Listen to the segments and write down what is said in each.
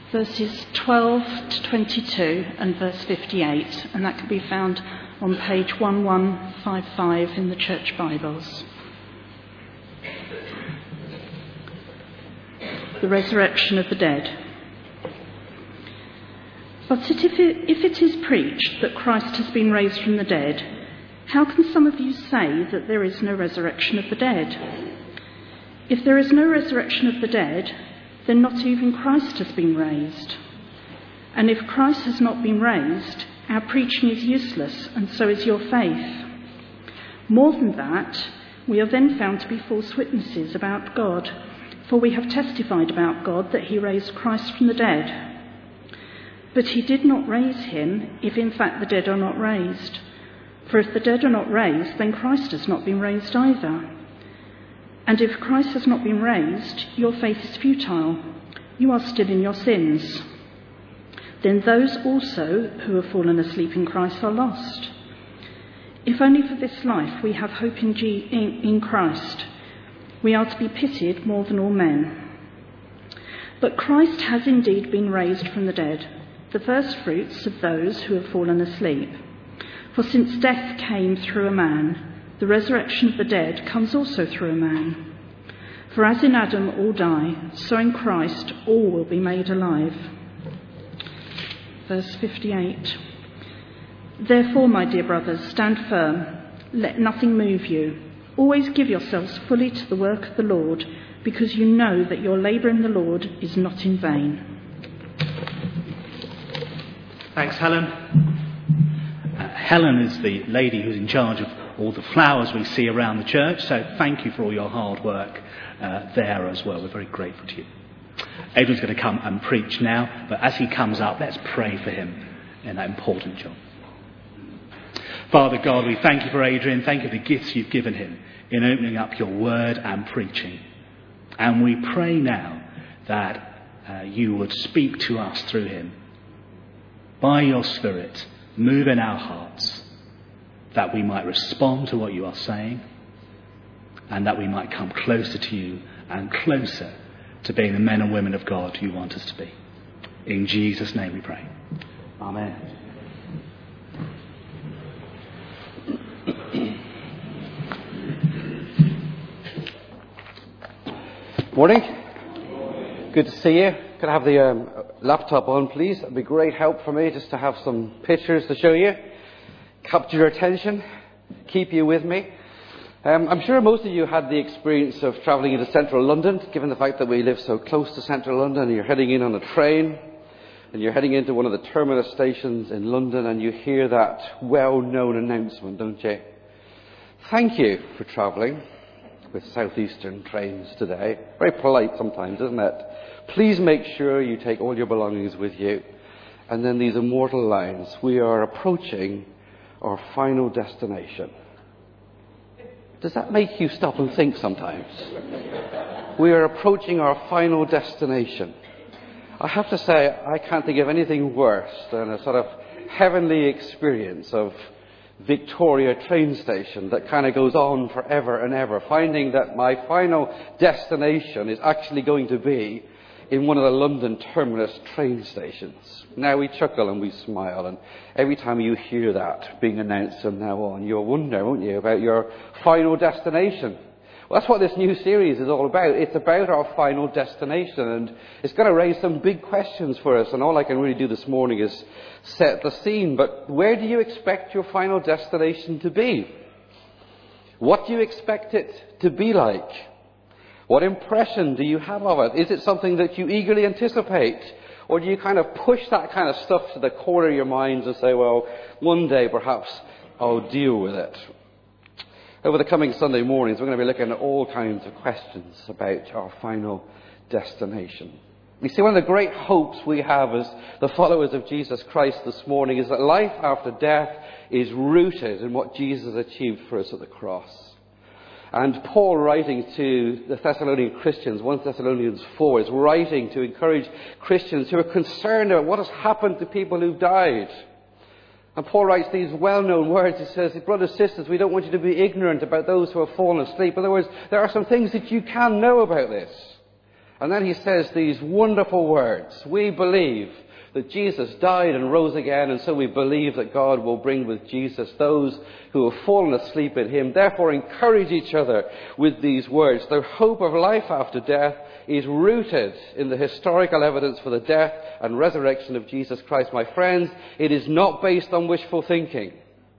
verses 12 to 22 and verse 58, and that can be found on page 1155 in the Church Bibles. The resurrection of the dead. But if it is preached that Christ has been raised from the dead, how can some of you say that there is no resurrection of the dead? If there is no resurrection of the dead, then not even Christ has been raised. And if Christ has not been raised, our preaching is useless, and so is your faith. More than that, we are then found to be false witnesses about God, for we have testified about God that he raised Christ from the dead. But he did not raise him, if in fact the dead are not raised. For if the dead are not raised, then Christ has not been raised either. And if Christ has not been raised, your faith is futile. You are still in your sins. Then those also who have fallen asleep in Christ are lost. If only for this life we have hope in Christ, we are to be pitied more than all men. But Christ has indeed been raised from the dead, the first fruits of those who have fallen asleep. For since death came through a man, the resurrection of the dead comes also through a man. For as in Adam all die, so in Christ all will be made alive. Verse 58. Therefore, my dear brothers, stand firm. Let nothing move you. Always give yourselves fully to the work of the Lord, because you know that your labour in the Lord is not in vain. Thanks, Helen. Helen is the lady who's in charge of all the flowers we see around the church, so thank you for all your hard work there as well. We're very grateful to you. Adrian's going to come and preach now, but as he comes up, let's pray for him in that important job. Father God, we thank you for Adrian. Thank you for the gifts you've given him in opening up your word and preaching. And we pray now that you would speak to us through him. By your Spirit, move in our hearts, that we might respond to what you are saying, and that we might come closer to you and closer to being the men and women of God you want us to be. In Jesus' name we pray. Amen. Morning. Good to see you. Could I have the laptop on, please? That'd be great help for me, just to have some pictures to show you. Capture your attention. Keep you with me. I'm sure most of you had the experience of travelling into central London, given the fact that we live so close to central London, and you're heading in on a train, and you're heading into one of the terminus stations in London, and you hear that well-known announcement, don't you? Thank you for travelling with Southeastern trains today. Very polite sometimes, isn't it? Please make sure you take all your belongings with you. And then these immortal lines: we are approaching our final destination. Does that make you stop and think sometimes? We are approaching our final destination. I have to say, I can't think of anything worse than a sort of heavenly experience of Victoria train station that kind of goes on forever and ever, finding that my final destination is actually going to be in one of the London terminus train stations. Now we chuckle and we smile, and every time you hear that being announced from now on, you'll wonder, won't you, about your final destination. Well, that's what this new series is all about. It's about our final destination, and it's going to raise some big questions for us, and all I can really do this morning is set the scene. But where do you expect your final destination to be? What do you expect it to be like? What impression do you have of it? Is it something that you eagerly anticipate? Or do you kind of push that kind of stuff to the corner of your minds and say, well, one day perhaps I'll deal with it? Over the coming Sunday mornings, we're going to be looking at all kinds of questions about our final destination. You see, one of the great hopes we have as the followers of Jesus Christ this morning is that life after death is rooted in what Jesus achieved for us at the cross. And Paul, writing to the Thessalonian Christians, 1 Thessalonians 4, is writing to encourage Christians who are concerned about what has happened to people who've died. And Paul writes these well-known words. He says, brothers and sisters, we don't want you to be ignorant about those who have fallen asleep. In other words, there are some things that you can know about this. And then he says these wonderful words. We believe that Jesus died and rose again, and so we believe that God will bring with Jesus those who have fallen asleep in him. Therefore, encourage each other with these words. The hope of life after death is rooted in the historical evidence for the death and resurrection of Jesus Christ. My friends, it is not based on wishful thinking.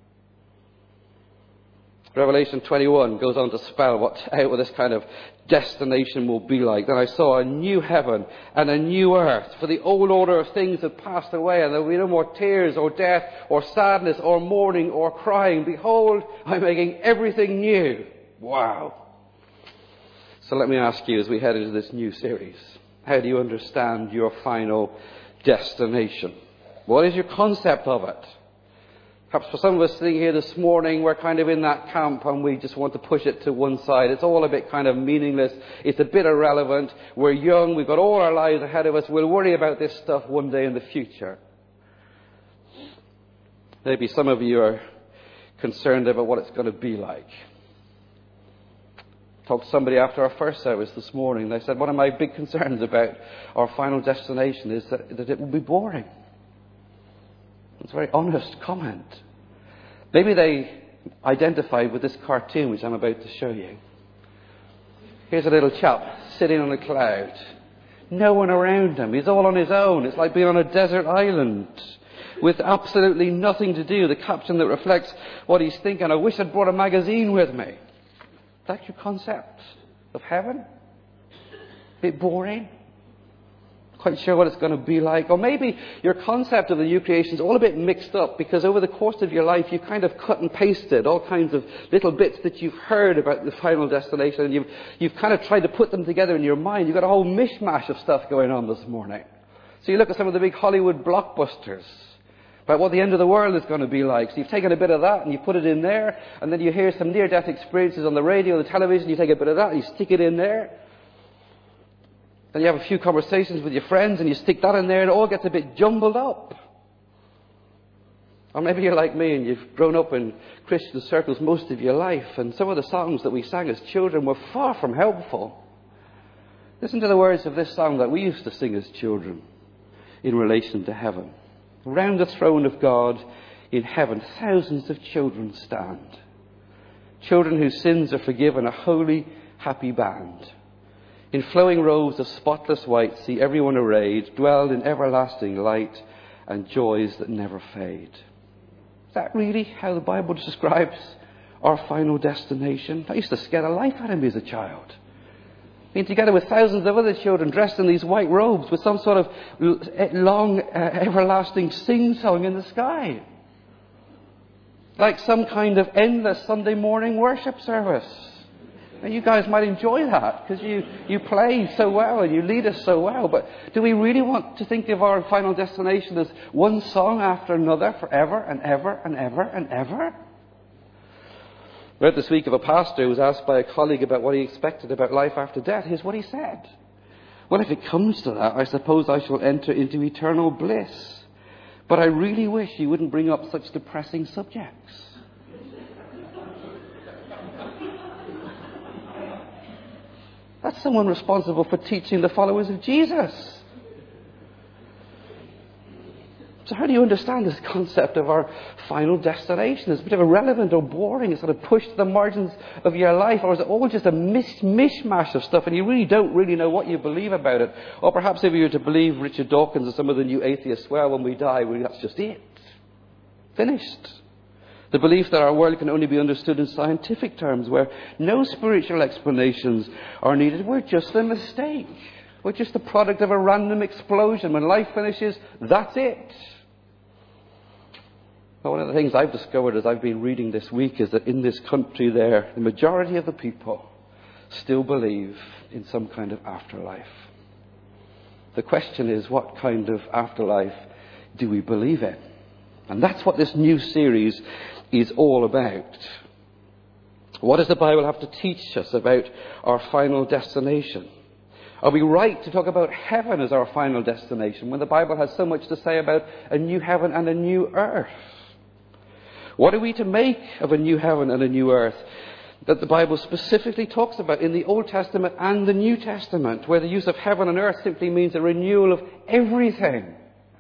Revelation 21 goes on to spell what this kind of destination will be like. Then I saw a new heaven and a new earth, for the old order of things had passed away, and there will be no more tears or death or sadness or mourning or crying. Behold, I'm making everything new. Wow. So let me ask you, as we head into this new series, how do you understand your final destination? What is your concept of it? Perhaps for some of us sitting here this morning, we're kind of in that camp and we just want to push it to one side. It's all a bit kind of meaningless. It's a bit irrelevant. We're young. We've got all our lives ahead of us. We'll worry about this stuff one day in the future. Maybe some of you are concerned about what it's going to be like. I talked to somebody after our first service this morning. They said, one of my big concerns about our final destination is that it will be boring. It's a very honest comment. Maybe they identified with this cartoon which I'm about to show you. Here's a little chap sitting on a cloud. No one around him. He's all on his own. It's like being on a desert island with absolutely nothing to do. The caption that reflects what he's thinking. I wish I'd brought a magazine with me. That's your concept of heaven? A bit boring? Quite sure what it's going to be like. Or maybe your concept of the new creation is all a bit mixed up because over the course of your life you've kind of cut and pasted all kinds of little bits that you've heard about the final destination, and you've kind of tried to put them together in your mind. You've got a whole mishmash of stuff going on this morning. So you look at some of the big Hollywood blockbusters about what the end of the world is going to be like. So you've taken a bit of that and you put it in there, and then you hear some near-death experiences on the radio, the television, you take a bit of that and you stick it in there. Then you have a few conversations with your friends and you stick that in there and it all gets a bit jumbled up. Or maybe you're like me and you've grown up in Christian circles most of your life, and some of the songs that we sang as children were far from helpful. Listen to the words of this song that we used to sing as children in relation to heaven. Around the throne of God in heaven, thousands of children stand. Children whose sins are forgiven, a holy, happy band. In flowing robes of spotless white, see everyone arrayed, dwell in everlasting light and joys that never fade. Is that really how the Bible describes our final destination? That used to scare the life out of me as a child. Being together with thousands of other children dressed in these white robes with some sort of long, everlasting sing-song in the sky. Like some kind of endless Sunday morning worship service. Now, you guys might enjoy that because you play so well and you lead us so well. But do we really want to think of our final destination as one song after another forever and ever and ever and ever? I read this week of a pastor who was asked by a colleague about what he expected about life after death. Here's what he said. Well, if it comes to that, I suppose I shall enter into eternal bliss. But I really wish you wouldn't bring up such depressing subjects. That's someone responsible for teaching the followers of Jesus. So how do you understand this concept of our final destination? Is it a bit irrelevant or boring? It's sort of pushed to the margins of your life? Or is it all just a mishmash of stuff and you really don't know what you believe about it? Or perhaps if you were to believe Richard Dawkins and some of the new atheists, well, when we die, that's just it. Finished. The belief that our world can only be understood in scientific terms, where no spiritual explanations are needed. We're just a mistake. We're just the product of a random explosion. When life finishes, that's it. Well, one of the things I've discovered as I've been reading this week is that in this country there, the majority of the people still believe in some kind of afterlife. The question is, what kind of afterlife do we believe in? And that's what this new series is all about. What does the Bible have to teach us about our final destination? Are we right to talk about heaven as our final destination when the Bible has so much to say about a new heaven and a new earth? What are we to make of a new heaven and a new earth? that the Bible specifically talks about in the Old Testament and the New Testament, where the use of heaven and earth simply means a renewal of everything.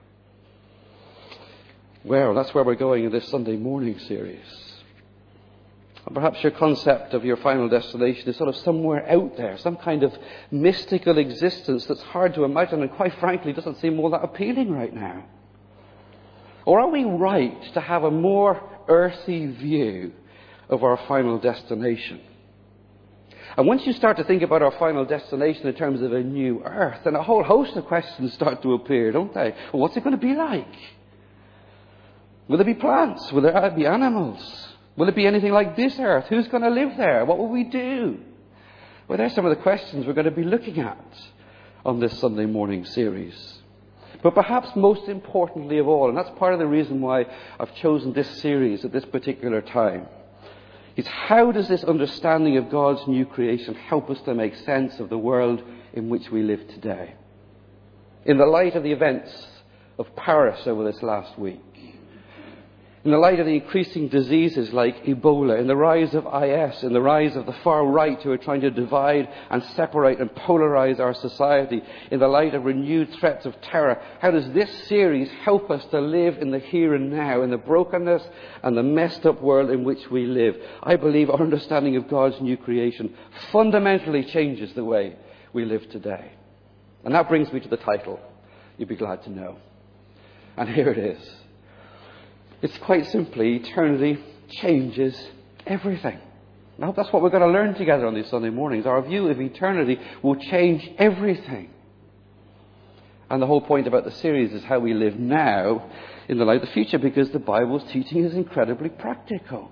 Well, that's where we're going in this Sunday morning series. And perhaps your concept of your final destination is sort of somewhere out there, some kind of mystical existence that's hard to imagine and quite frankly doesn't seem all that appealing right now. Or are we right to have a more earthy view of our final destination? And once you start to think about our final destination in terms of a new earth, then a whole host of questions start to appear, don't they? Well, what's it going to be like? Will there be plants? Will there be animals? Will it be anything like this earth? Who's going to live there? What will we do? Well, there's some of the questions we're going to be looking at on this Sunday morning series. But perhaps most importantly of all, and that's part of the reason why I've chosen this series at this particular time, is how does this understanding of God's new creation help us to make sense of the world in which we live today? In the light of the events of Paris over this last week, in the light of the increasing diseases like Ebola, in the rise of IS, in the rise of the far right who are trying to divide and separate and polarize our society, in the light of renewed threats of terror, how does this series help us to live in the here and now, in the brokenness and the messed up world in which we live? I believe our understanding of God's new creation fundamentally changes the way we live today. And that brings me to the title, you'll be glad to know. And here it is. It's quite simply, eternity changes everything. I hope that's what we're going to learn together on these Sunday mornings. Our view of eternity will change everything. And the whole point about the series is how we live now in the light of the future, because the Bible's teaching is incredibly practical.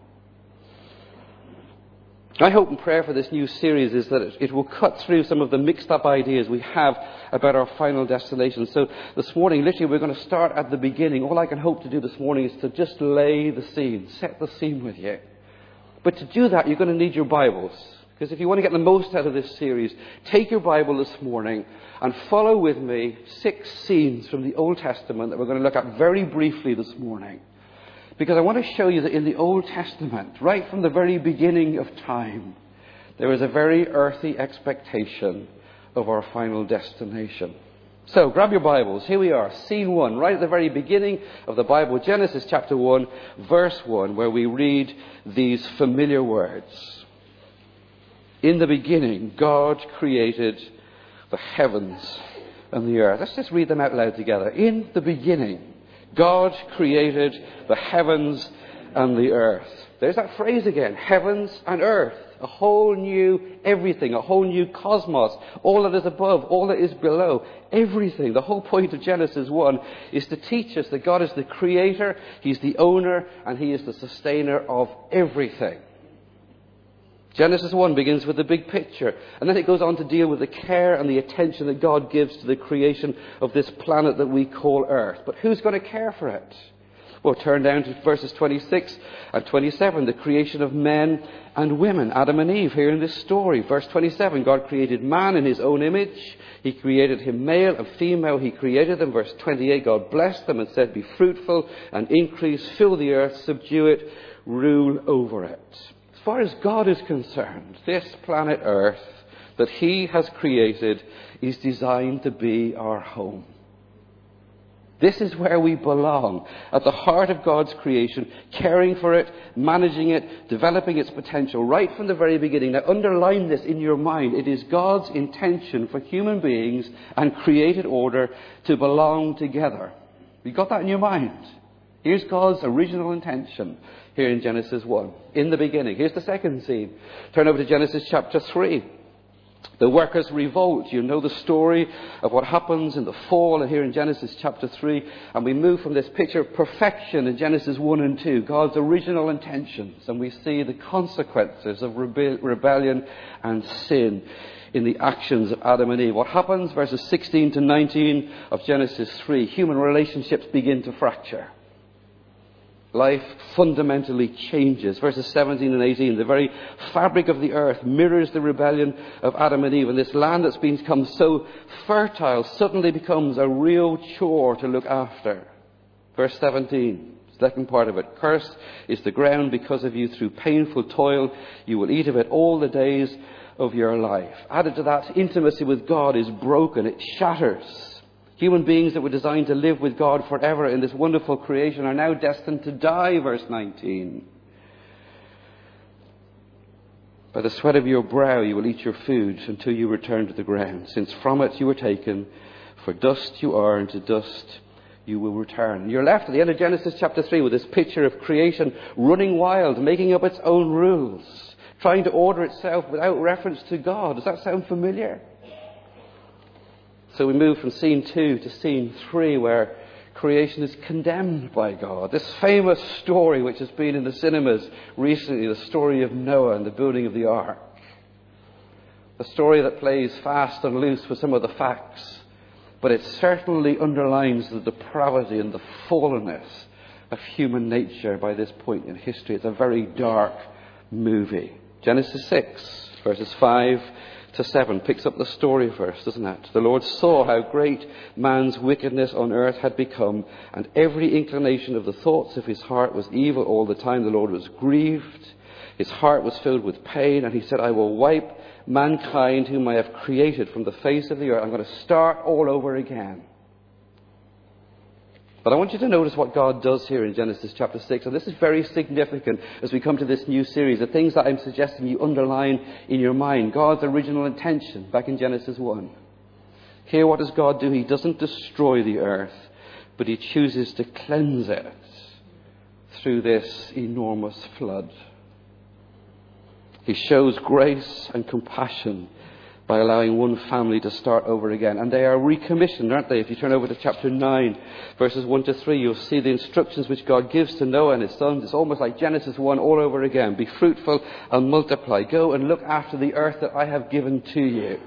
My hope and prayer for this new series is that it will cut through some of the mixed up ideas we have about our final destination. So this morning, literally, we're going to start at the beginning. All I can hope to do this morning is to just lay the scene, set the scene with you. But to do that, you're going to need your Bibles. Because if you want to get the most out of this series, take your Bible this morning and follow with me 6 scenes from the Old Testament that we're going to look at very briefly this morning. Because I want to show you that in the Old Testament, right from the very beginning of time, there is a very earthy expectation of our final destination. So, grab your Bibles. Here we are, scene 1, right at the very beginning of the Bible, Genesis chapter 1, verse 1, where we read these familiar words. In the beginning, God created the heavens and the earth. Let's just read them out loud together. In the beginning, God created the heavens and the earth. There's that phrase again, heavens and earth. A whole new everything, a whole new cosmos. All that is above, all that is below, everything. The whole point of Genesis 1 is to teach us that God is the creator, He's the owner, and He is the sustainer of everything. Genesis 1 begins with the big picture, and then it goes on to deal with the care and the attention that God gives to the creation of this planet that we call Earth. But who's going to care for it? Well, turn down to verses 26 and 27, the creation of men and women, Adam and Eve, here in this story. Verse 27, God created man in His own image. He created him male and female. He created them. Verse 28, God blessed them and said, be fruitful and increase, fill the earth, subdue it, rule over it. As far as God is concerned, this planet Earth that He has created is designed to be our home. This is where we belong, at the heart of God's creation, caring for it, managing it, developing its potential right from the very beginning. Now, underline this in your mind. It is God's intention for human beings and created order to belong together. You got that in your mind? Here's God's original intention here in Genesis 1. In the beginning. Here's the second scene. Turn over to Genesis chapter 3. The workers revolt. You know the story of what happens in the fall and here in Genesis chapter 3. And we move from this picture of perfection in Genesis 1 and 2, God's original intentions. And we see the consequences of rebellion and sin in the actions of Adam and Eve. What happens? Verses 16 to 19 of Genesis 3. Human relationships begin to fracture. Life fundamentally changes. Verses 17 and 18. The very fabric of the earth mirrors the rebellion of Adam and Eve. And this land that's become so fertile suddenly becomes a real chore to look after. Verse 17. Second part of it. Cursed is the ground because of you. Through painful toil you will eat of it all the days of your life. Added to that, intimacy with God is broken. It shatters. Human beings that were designed to live with God forever in this wonderful creation are now destined to die, verse 19. By the sweat of your brow you will eat your food until you return to the ground, since from it you were taken. For dust you are, and to dust you will return. You're left at the end of Genesis chapter 3 with this picture of creation running wild, making up its own rules, trying to order itself without reference to God. Does that sound familiar? So we move from scene 2 to scene 3, where creation is condemned by God. This famous story which has been in the cinemas recently, the story of Noah and the building of the ark. A story that plays fast and loose with some of the facts, but it certainly underlines the depravity and the fallenness of human nature by this point in history. It's a very dark movie. Genesis 6, verses 5 to 7 picks up the story verse, doesn't it? The Lord saw how great man's wickedness on earth had become, and every inclination of the thoughts of his heart was evil all the time. The Lord was grieved. His heart was filled with pain, and he said, I will wipe mankind whom I have created from the face of the earth. I'm going to start all over again. But I want you to notice what God does here in Genesis chapter 6. And this is very significant as we come to this new series. The things that I'm suggesting you underline in your mind. God's original intention back in Genesis 1. Here, what does God do? He doesn't destroy the earth, but he chooses to cleanse it through this enormous flood. He shows grace and compassion by allowing one family to start over again. And they are recommissioned, aren't they? If you turn over to chapter 9, verses 1 to 3, you'll see the instructions which God gives to Noah and his sons. It's almost like Genesis 1 all over again. Be fruitful and multiply. Go and look after the earth that I have given to you.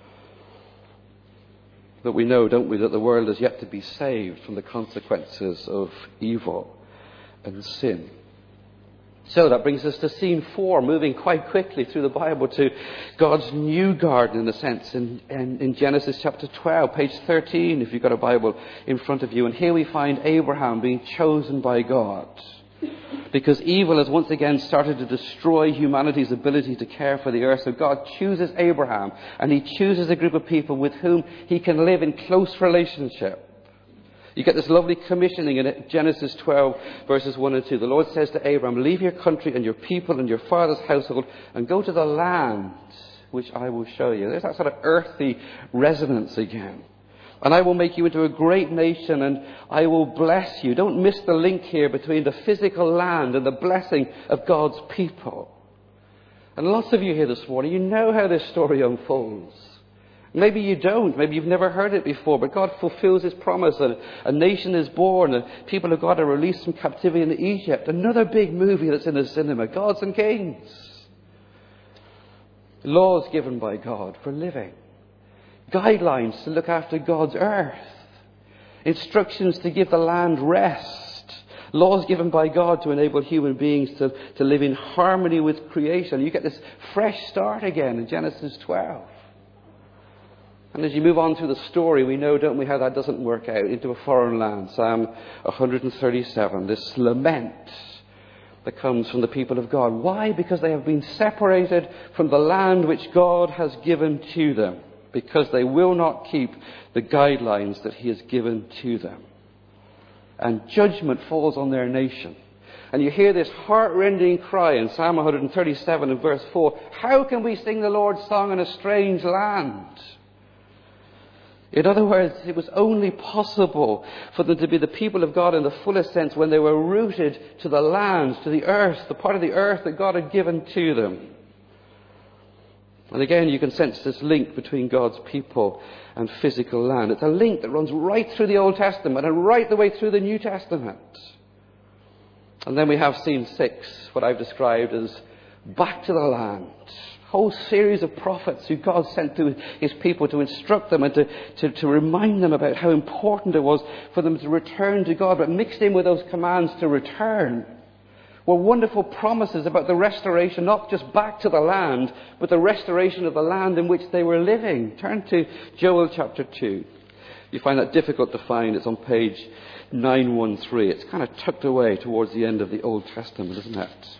But we know, don't we, that the world is yet to be saved from the consequences of evil and sin. So that brings us to scene 4, moving quite quickly through the Bible to God's new garden, in a sense, in Genesis chapter 12, page 13, if you've got a Bible in front of you. And here we find Abraham being chosen by God, because evil has once again started to destroy humanity's ability to care for the earth. So God chooses Abraham, and he chooses a group of people with whom he can live in close relationship. You get this lovely commissioning in Genesis 12, verses 1 and 2. The Lord says to Abraham, leave your country and your people and your father's household and go to the land which I will show you. There's that sort of earthy resonance again. And I will make you into a great nation, and I will bless you. Don't miss the link here between the physical land and the blessing of God's people. And lots of you here this morning, you know how this story unfolds. Maybe you don't. Maybe you've never heard it before. But God fulfills his promise. And a nation is born. And people of God are released from captivity in Egypt. Another big movie that's in the cinema. Gods and Kings. Laws given by God for living. Guidelines to look after God's earth. Instructions to give the land rest. Laws given by God to enable human beings to live in harmony with creation. You get this fresh start again in Genesis 12. And as you move on through the story, we know, don't we, how that doesn't work out into a foreign land. Psalm 137, this lament that comes from the people of God. Why? Because they have been separated from the land which God has given to them. Because they will not keep the guidelines that he has given to them. And judgment falls on their nation. And you hear this heart-rending cry in Psalm 137 and verse 4. How can we sing the Lord's song in a strange land? In other words, it was only possible for them to be the people of God in the fullest sense when they were rooted to the land, to the earth, the part of the earth that God had given to them. And again, you can sense this link between God's people and physical land. It's a link that runs right through the Old Testament and right the way through the New Testament. And then we have scene 6, what I've described as back to the land. Whole series of prophets who God sent to his people to instruct them and to remind them about how important it was for them to return to God. But mixed in with those commands to return were wonderful promises about the restoration, not just back to the land, but the restoration of the land in which they were living. Turn to Joel chapter 2. you find that difficult to find, it's on page 913. It's kind of tucked away towards the end of the Old Testament, isn't it?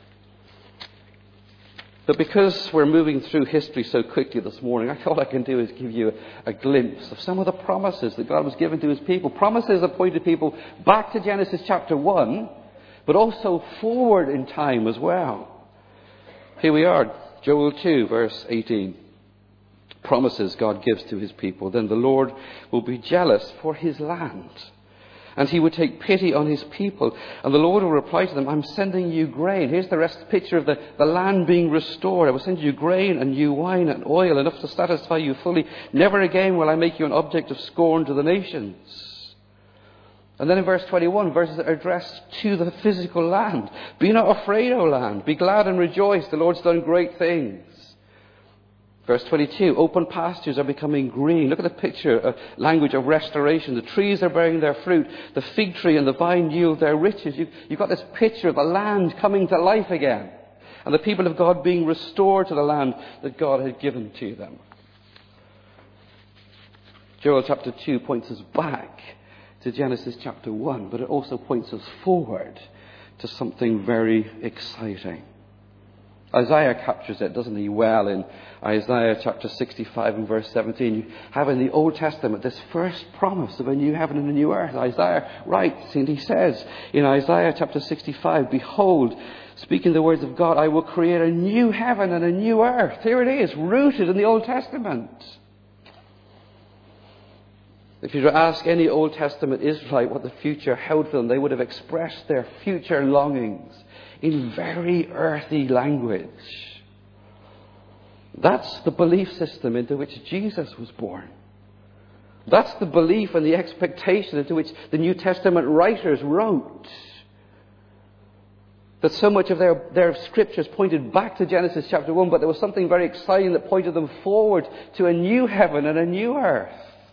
But because we're moving through history so quickly this morning, all I can do is give you a glimpse of some of the promises that God was giving to his people. Promises that pointed people back to Genesis chapter 1, but also forward in time as well. Here we are, Joel 2, verse 18. Promises God gives to his people. Then the Lord will be jealous for his land, and he would take pity on his people. And the Lord will reply to them, I'm sending you grain. Here's the rest picture of the land being restored. I will send you grain and new wine and oil, enough to satisfy you fully. Never again will I make you an object of scorn to the nations. And then in verse 21, verses that are addressed to the physical land. Be not afraid, O land. Be glad and rejoice. The Lord's done great things. Verse 22, open pastures are becoming green. Look at the picture, language of restoration. The trees are bearing their fruit. The fig tree and the vine yield their riches. You've got this picture of the land coming to life again. And the people of God being restored to the land that God had given to them. Joel chapter 2 points us back to Genesis chapter 1, but it also points us forward to something very exciting. Isaiah captures it, doesn't he, well in Isaiah chapter 65 and verse 17. You have in the Old Testament this first promise of a new heaven and a new earth. Isaiah writes, and he says in Isaiah chapter 65, behold, speaking the words of God, I will create a new heaven and a new earth. Here it is, rooted in the Old Testament. If you were to ask any Old Testament Israelite what the future held for them, they would have expressed their future longings in very earthy language. That's the belief system into which Jesus was born. That's the belief and the expectation into which the New Testament writers wrote. That so much of their scriptures pointed back to Genesis chapter 1, but there was something very exciting that pointed them forward to a new heaven and a new earth.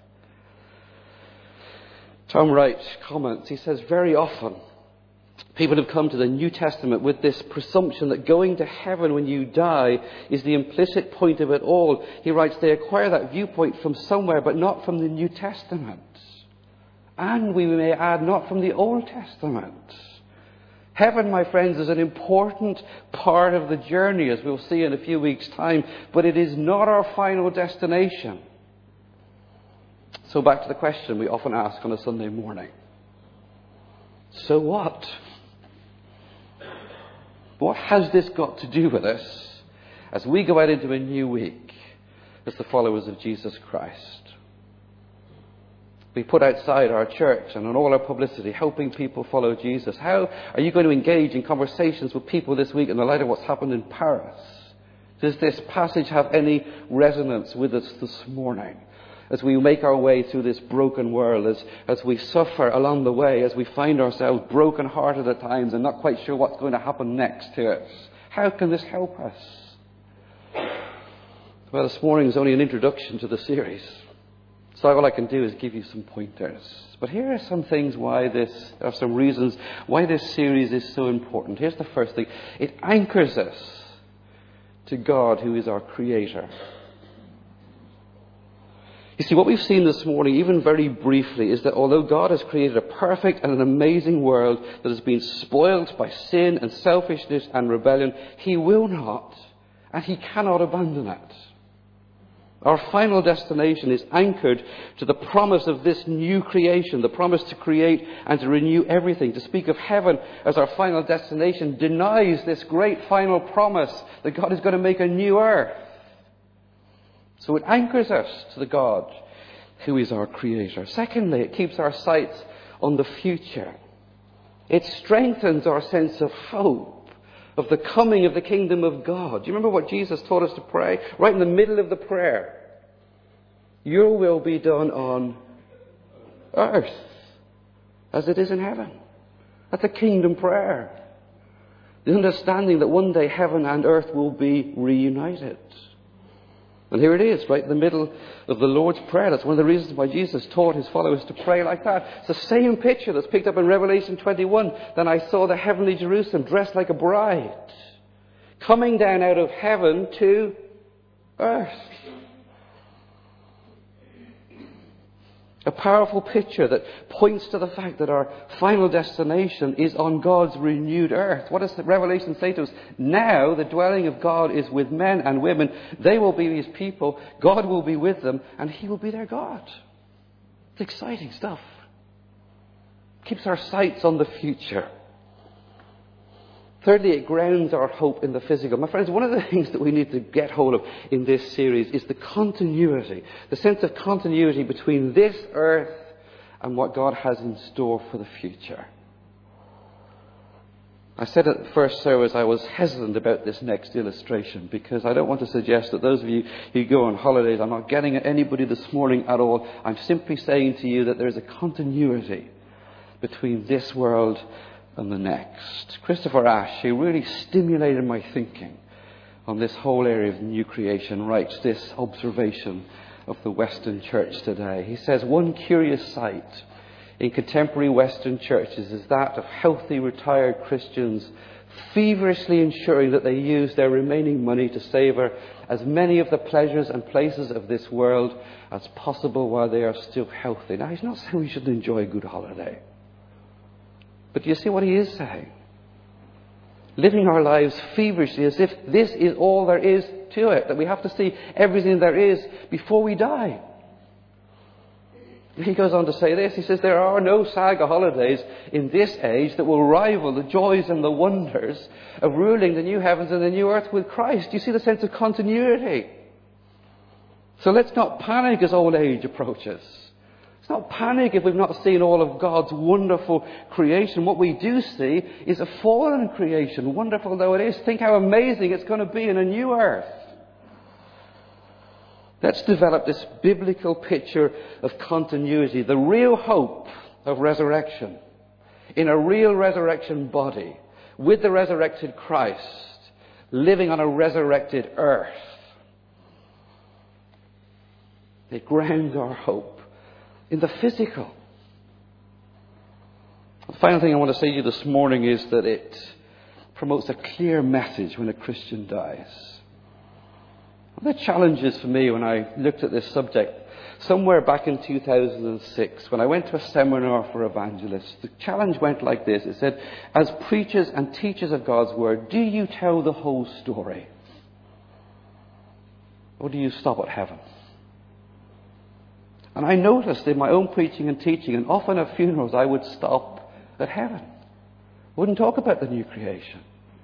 Tom Wright comments, he says, very often people have come to the New Testament with this presumption that going to heaven when you die is the implicit point of it all. He writes, they acquire that viewpoint from somewhere, but not from the New Testament. And we may add, not from the Old Testament. Heaven, my friends, is an important part of the journey, as we'll see in a few weeks' time, but it is not our final destination. So back to the question we often ask on a Sunday morning. So what? What has this got to do with us as we go out into a new week as the followers of Jesus Christ? We put outside our church and on all our publicity helping people follow Jesus. How are you going to engage in conversations with people this week in the light of what's happened in Paris? Does this passage have any resonance with us this morning? As we make our way through this broken world, as we suffer along the way, as we find ourselves broken-hearted at times and not quite sure what's going to happen next to us. How can this help us? Well, this morning is only an introduction to the series. So all I can do is give you some pointers. But here are some things there are some reasons why this series is so important. Here's the first thing. It anchors us to God, who is our Creator. You see, what we've seen this morning, even very briefly, is that although God has created a perfect and an amazing world that has been spoiled by sin and selfishness and rebellion, He will not and He cannot abandon it. Our final destination is anchored to the promise of this new creation, the promise to create and to renew everything. To speak of heaven as our final destination denies this great final promise that God is going to make a new earth. So it anchors us to the God who is our Creator. Secondly, it keeps our sights on the future. It strengthens our sense of hope of the coming of the kingdom of God. Do you remember what Jesus taught us to pray? Right in the middle of the prayer. Your will be done on earth as it is in heaven. That's a kingdom prayer. The understanding that one day heaven and earth will be reunited. And here it is, right in the middle of the Lord's Prayer. That's one of the reasons why Jesus taught His followers to pray like that. It's the same picture that's picked up in Revelation 21. Then I saw the heavenly Jerusalem dressed like a bride, coming down out of heaven to earth. A powerful picture that points to the fact that our final destination is on God's renewed earth. What does Revelation say to us? Now the dwelling of God is with men and women. They will be His people. God will be with them, and He will be their God. It's exciting stuff. Keeps our sights on the future. Thirdly, it grounds our hope in the physical. My friends, one of the things that we need to get hold of in this series is the continuity, the sense of continuity between this earth and what God has in store for the future. I said at the first service I was hesitant about this next illustration because I don't want to suggest that those of you who go on holidays, I'm not getting at anybody this morning at all. I'm simply saying to you that there is a continuity between this world and the next. Christopher Ash, who really stimulated my thinking on this whole area of the new creation, writes this observation of the Western church today. He says, one curious sight in contemporary Western churches is that of healthy retired Christians feverishly ensuring that they use their remaining money to savour as many of the pleasures and places of this world as possible while they are still healthy. Now, he's not saying we shouldn't enjoy a good holiday. But do you see what he is saying? Living our lives feverishly as if this is all there is to it, that we have to see everything there is before we die. He goes on to say this. He says, there are no saga holidays in this age that will rival the joys and the wonders of ruling the new heavens and the new earth with Christ. Do you see the sense of continuity? So let's not panic as old age approaches. Let's not panic if we've not seen all of God's wonderful creation. What we do see is a fallen creation, wonderful though it is. Think how amazing it's going to be in a new earth. Let's develop this biblical picture of continuity, the real hope of resurrection, in a real resurrection body, with the resurrected Christ, living on a resurrected earth. It grounds our hope in the physical. The final thing I want to say to you this morning is that it promotes a clear message when a Christian dies. One of the challenges for me when I looked at this subject, somewhere back in 2006, when I went to a seminar for evangelists, the challenge went like this. It said, as preachers and teachers of God's Word, do you tell the whole story? Or do you stop at heaven? And I noticed in my own preaching and teaching, and often at funerals, I would stop at heaven. Wouldn't talk about the new creation.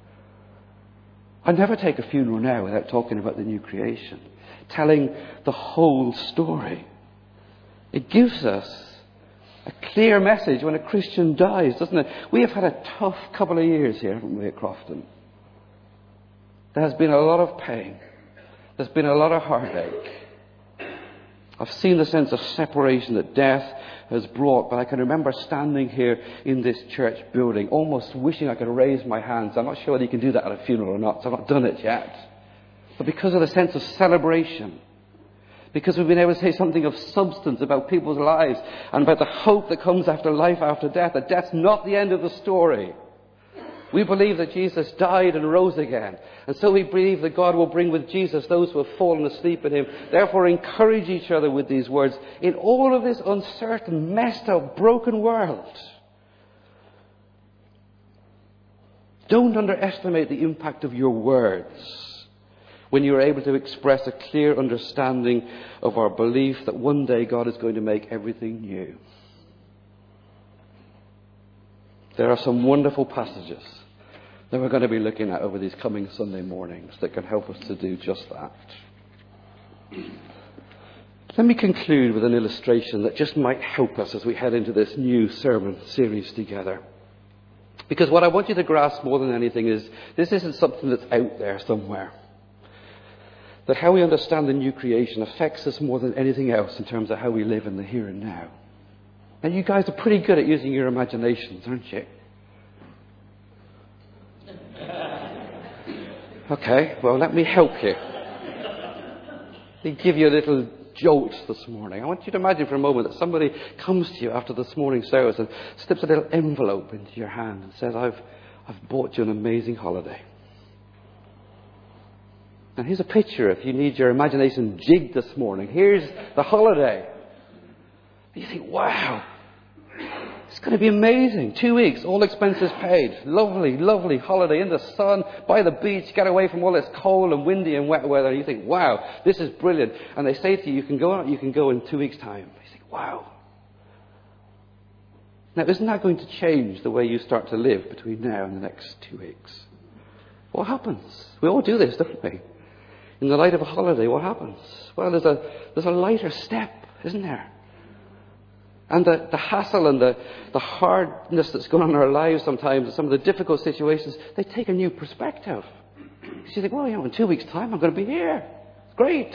I never take a funeral now without talking about the new creation, telling the whole story. It gives us a clear message when a Christian dies, doesn't it? We have had a tough couple of years here, haven't we, at Crofton? There has been a lot of pain. There's been a lot of heartache. I've seen the sense of separation that death has brought, but I can remember standing here in this church building, almost wishing I could raise my hands. I'm not sure whether you can do that at a funeral or not, so I've not done it yet. But because of the sense of celebration, because we've been able to say something of substance about people's lives and about the hope that comes after life after death, that death's not the end of the story. We believe that Jesus died and rose again. And so we believe that God will bring with Jesus those who have fallen asleep in Him. Therefore, encourage each other with these words. In all of this uncertain, messed up, broken world, don't underestimate the impact of your words when you are able to express a clear understanding of our belief that one day God is going to make everything new. There are some wonderful passages that we're going to be looking at over these coming Sunday mornings that can help us to do just that. Let me conclude with an illustration that just might help us as we head into this new sermon series together. Because what I want you to grasp more than anything is this isn't something that's out there somewhere. That how we understand the new creation affects us more than anything else in terms of how we live in the here and now. Now, you guys are pretty good at using your imaginations, aren't you? Okay, well, let me help you. Let me give you a little jolt this morning. I want you to imagine for a moment that somebody comes to you after this morning's service and slips a little envelope into your hand and says, I've bought you an amazing holiday. And here's a picture if you need your imagination jigged this morning. Here's the holiday. And you think, wow, it's going to be amazing. 2 weeks, all expenses paid. Lovely, lovely holiday in the sun, by the beach, get away from all this cold and windy and wet weather. And you think, wow, this is brilliant. And they say to you, you can go in 2 weeks' time. You think, wow. Now, isn't that going to change the way you start to live between now and the next 2 weeks? What happens? We all do this, don't we? In the light of a holiday, what happens? Well, there's a lighter step, isn't there? And the hassle and the hardness that's going on in our lives sometimes, and some of the difficult situations, they take a new perspective. So you think, well, in 2 weeks' time, I'm going to be here. Great.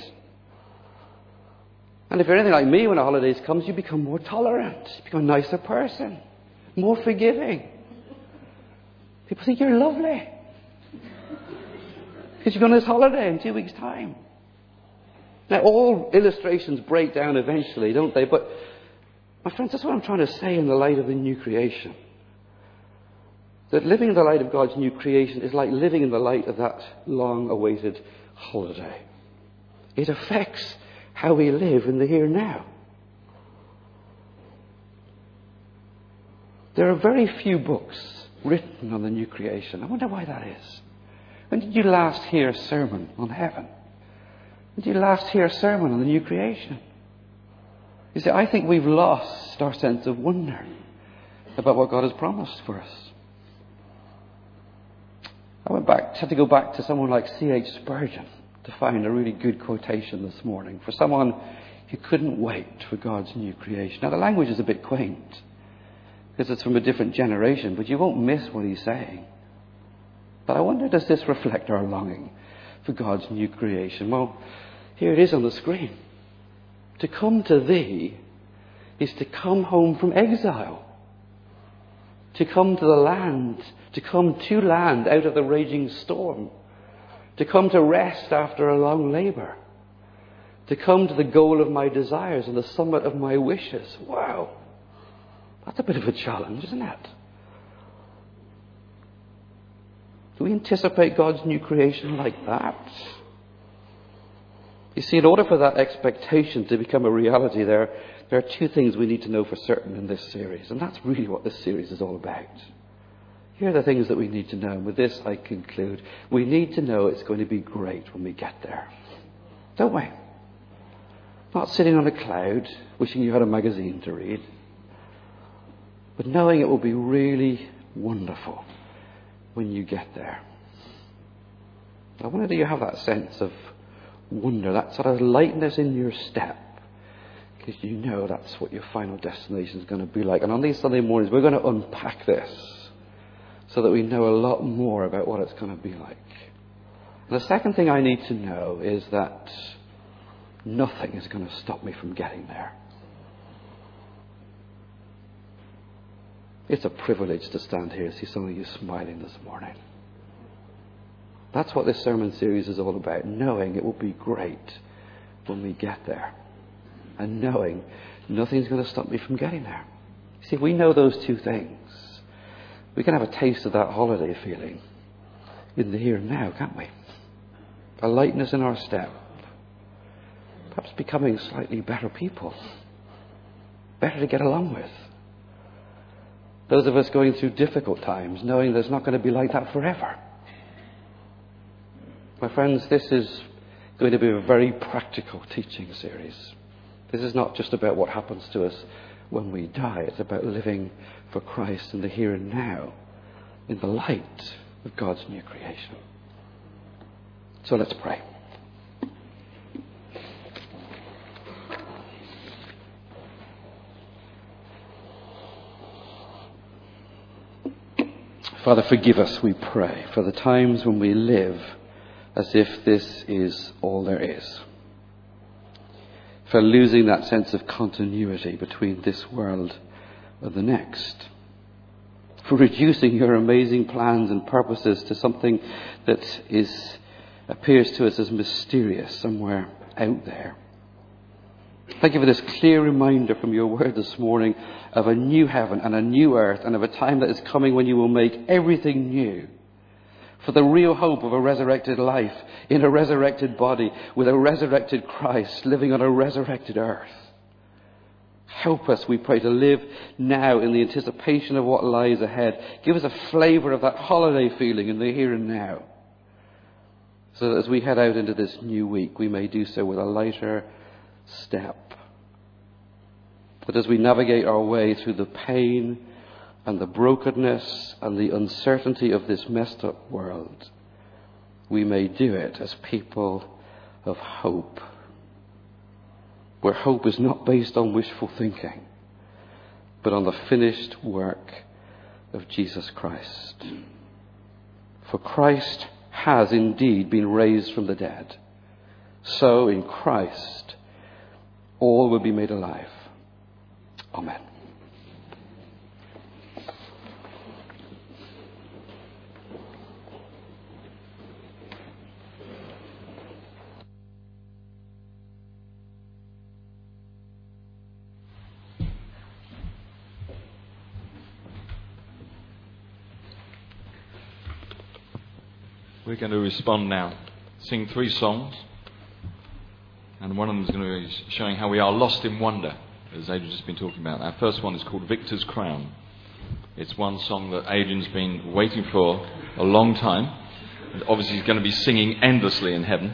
And if you're anything like me, when the holidays comes, you become more tolerant. You become a nicer person. More forgiving. People think you're lovely. Because you're going on this holiday in 2 weeks' time. Now, all illustrations break down eventually, don't they? But, my friends, that's what I'm trying to say in the light of the new creation. That living in the light of God's new creation is like living in the light of that long-awaited holiday. It affects how we live in the here and now. There are very few books written on the new creation. I wonder why that is. When did you last hear a sermon on heaven? When did you last hear a sermon on the new creation? You see, I think we've lost our sense of wonder about what God has promised for us. Had to go back to someone like C.H. Spurgeon to find a really good quotation this morning for someone who couldn't wait for God's new creation. Now, the language is a bit quaint because it's from a different generation, but you won't miss what he's saying. But I wonder, does this reflect our longing for God's new creation? Well, here it is on the screen. To come to thee is to come home from exile. To come to the land, to come to land out of the raging storm. To come to rest after a long labour. To come to the goal of my desires and the summit of my wishes. Wow. That's a bit of a challenge, isn't it? Do we anticipate God's new creation like that? You see, in order for that expectation to become a reality, there are two things we need to know for certain in this series. And that's really what this series is all about. Here are the things that we need to know. And with this, I conclude. We need to know it's going to be great when we get there. Don't we? Not sitting on a cloud, wishing you had a magazine to read. But knowing it will be really wonderful when you get there. I wonder, do you have that sense of wonder, that sort of lightness in your step? Because you know that's what your final destination is going to be like. And on these Sunday mornings, we're going to unpack this so that we know a lot more about what it's going to be like. And the second thing I need to know is that nothing is going to stop me from getting there. It's a privilege to stand here and see some of you smiling this morning. That's what this sermon series is all about, knowing it will be great when we get there. And knowing nothing's going to stop me from getting there. See, if we know those two things, we can have a taste of that holiday feeling in the here and now, can't we? A lightness in our step. Perhaps becoming slightly better people. Better to get along with. Those of us going through difficult times, knowing that it's not going to be like that forever. My friends, this is going to be a very practical teaching series. This is not just about what happens to us when we die. It's about living for Christ in the here and now, in the light of God's new creation. So let's pray. Father, forgive us, we pray, for the times when we live as if this is all there is. For losing that sense of continuity between this world and the next. For reducing your amazing plans and purposes to something that appears to us as mysterious somewhere out there. Thank you for this clear reminder from your word this morning of a new heaven and a new earth, and of a time that is coming when you will make everything new. For the real hope of a resurrected life in a resurrected body with a resurrected Christ living on a resurrected earth. Help us, we pray, to live now in the anticipation of what lies ahead. Give us a flavour of that holiday feeling in the here and now, so that as we head out into this new week, we may do so with a lighter step. That as we navigate our way through the pain and the brokenness and the uncertainty of this messed up world, we may do it as people of hope, where hope is not based on wishful thinking, but on the finished work of Jesus Christ. For Christ has indeed been raised from the dead. So in Christ, all will be made alive. Amen. We're going to respond now, sing 3 songs, and one of them is going to be showing how we are lost in wonder, as Adrian's just been talking about. Our first one is called Victor's Crown. It's one song that Adrian's been waiting for a long time, and obviously he's going to be singing endlessly in heaven.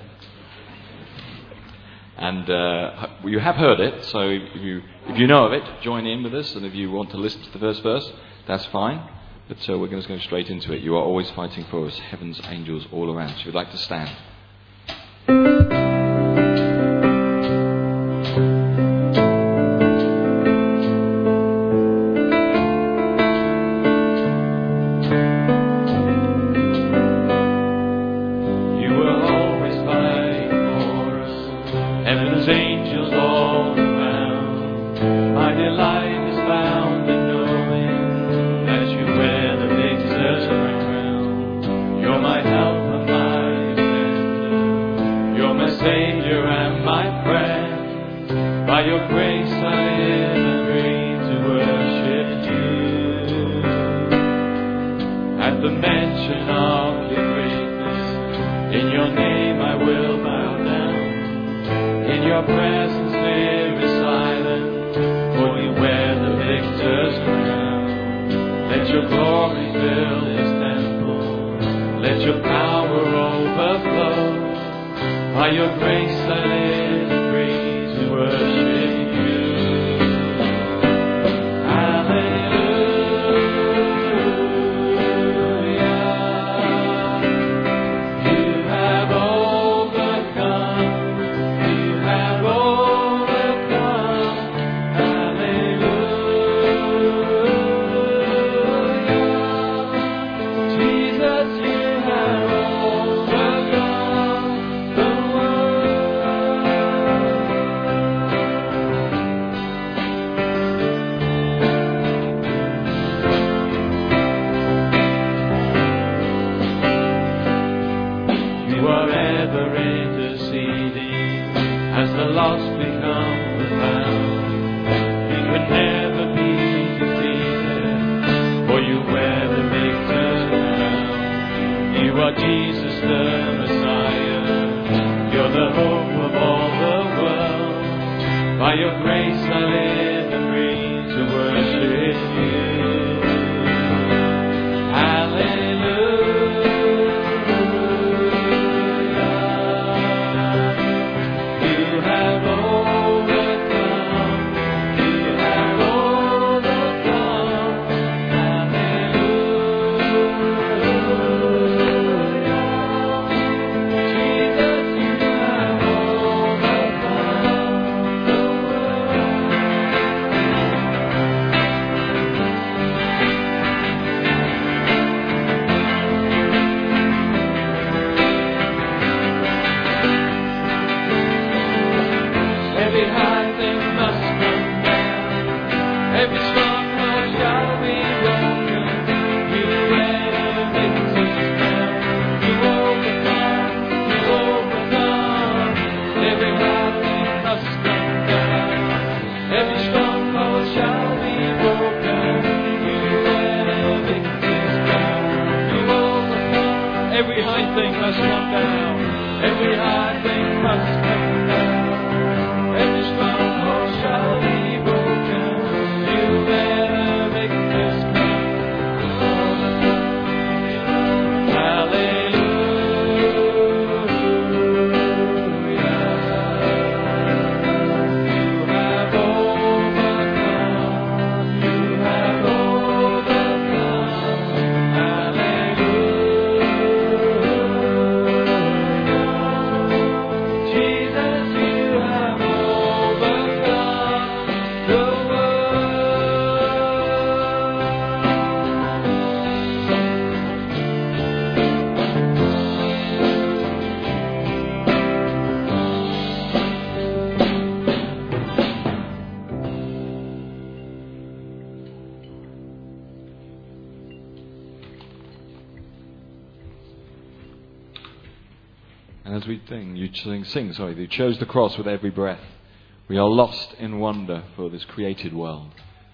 And you have heard it, so if you know of it, join in with us, and if you want to listen to the first verse, that's fine. But we're going to go straight into it. You are always fighting for us, heaven's angels all around. So if you'd like to stand. Every stronghold shall be broken. And as we sing, you chose the cross with every breath. We are lost in wonder for this created world.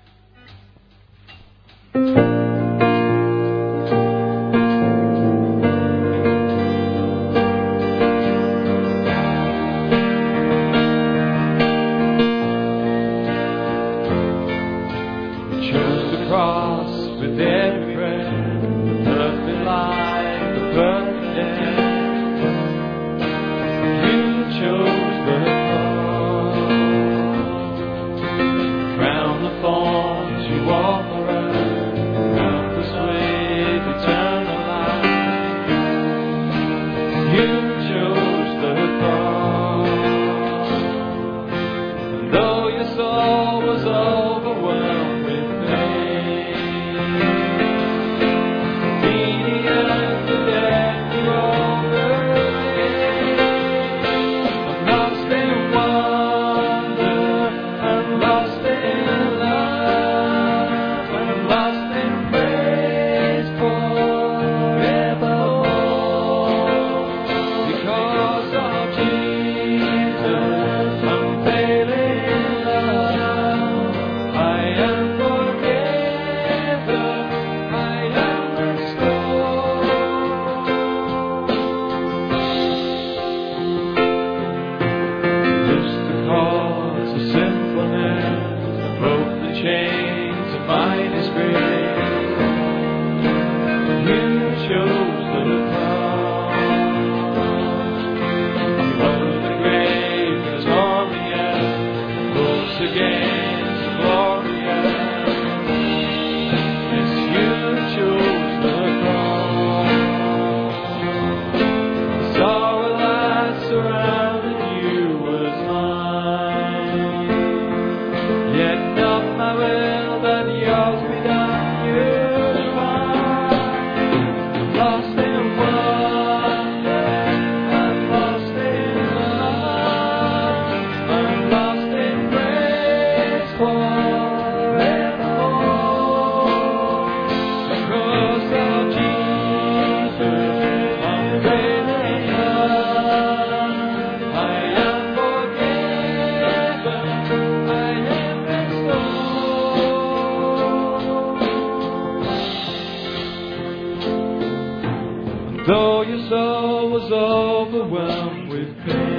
Though your soul was overwhelmed with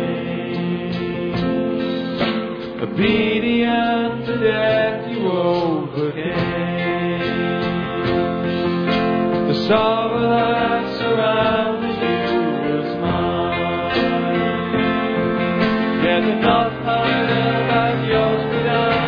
pain, obedient to death you overcame. The sorrow that surrounded you was mine, yet enough however that yours be done.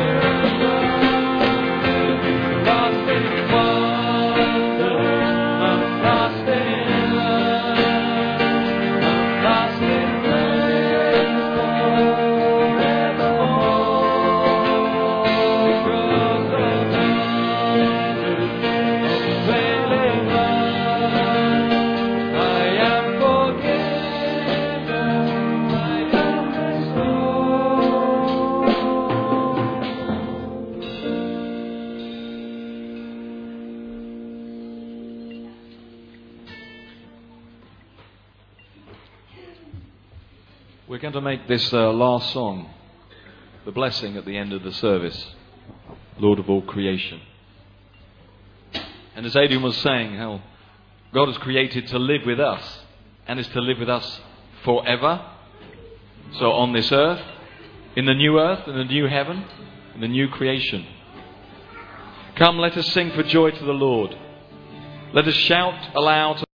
We're going to make this last song the blessing at the end of the service, Lord of all creation. And as Adrian was saying, how God has created to live with us and is to live with us forever. So on this earth, in the new earth, in the new heaven, in the new creation. Come, let us sing for joy to the Lord. Let us shout aloud.